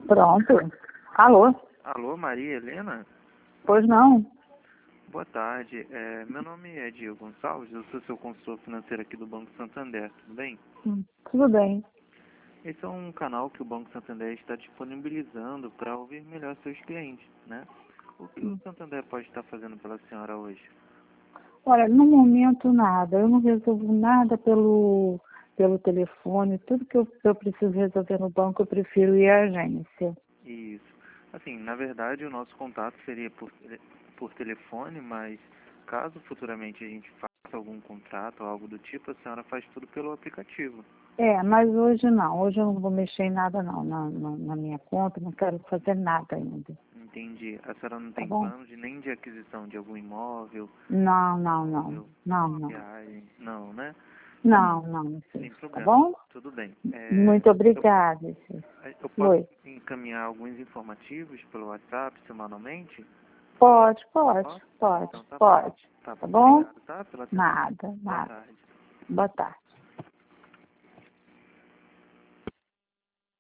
Pronto. Alô? Alô, Maria Helena? Pois não? Boa tarde. Meu nome é Diego Gonçalves, eu sou seu consultor financeiro aqui do Banco Santander, tudo bem? Tudo bem. Esse é um canal que o Banco Santander está disponibilizando para ouvir melhor seus clientes, né? O que o Santander pode estar fazendo pela senhora hoje? Olha, no momento nada. Eu não resolvo nada pelo telefone. Tudo que eu preciso resolver no banco, eu prefiro ir à agência. Isso. Assim, na verdade, o nosso contato seria por telefone, mas caso futuramente a gente faça algum contrato ou algo do tipo, a senhora faz tudo pelo aplicativo. Mas hoje não. Hoje eu não vou mexer em nada não. Na minha conta, não quero fazer nada ainda. Entendi. A senhora não Tá tem bom? plano de nem de aquisição de algum imóvel, Não, não, não. imóvel, Não, não. viagem, não, né? Tá bom, Não, não, não sei. sem Tá problema. bom? Tudo bem. Muito Eu, obrigada. eu posso Oi. encaminhar alguns informativos pelo WhatsApp semanalmente? Pode, Ó, pode, então tá bom. pode. Tá Tá bom. bom? Obrigado, tá? Pela atenção. Nada, Boa nada. tarde. Boa tarde.